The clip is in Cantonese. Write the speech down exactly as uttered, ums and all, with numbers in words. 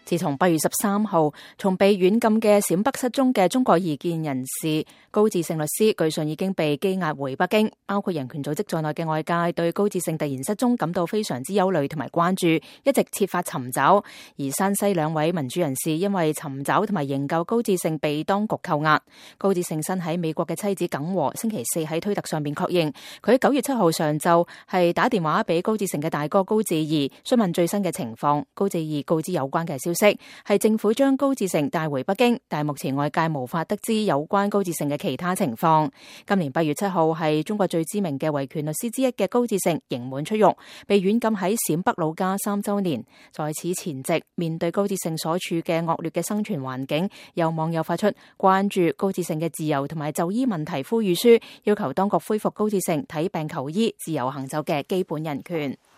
自從八月十三號從被軟禁嘅陝北失蹤嘅中國異見人士高志勝律師，據信已經被羈押回北京。包括人權組織在內嘅外界對高志勝突然失蹤感到非常之憂慮同埋關注，一直設法尋找。而山西兩位民主人士因為尋找同埋營救高志勝被當局扣押。高志勝身喺美國嘅妻子耿和星期四喺推特上面確認，佢喺九月七號上晝係打電話俾高志勝嘅大哥高志義詢問最新嘅情況。高志義告知有關嘅消息係政府將高志勝帶回北京，但係目前外界無法得知有關高志勝嘅其他情況。今年八月七號係中國最知名嘅維權律師之一嘅高志勝刑滿出獄，被軟禁喺陝北老家三週年。在此前夕，面對高志勝所處嘅惡劣嘅生存環境，有網友發出關注高志勝嘅自由同埋就醫問題呼籲書，要求當局恢復高志勝睇病求醫、自由行走嘅基本人權。